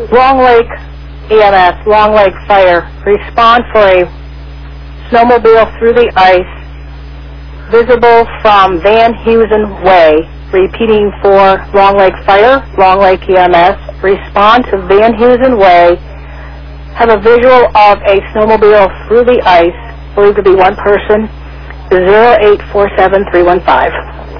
Long Lake EMS, Long Lake Fire, respond for a snowmobile through the ice, visible from Van Heusen Way. Repeating for Long Lake Fire, Long Lake EMS, respond to Van Heusen Way, have a visual of a snowmobile through the ice, believed to be one person, 0847315.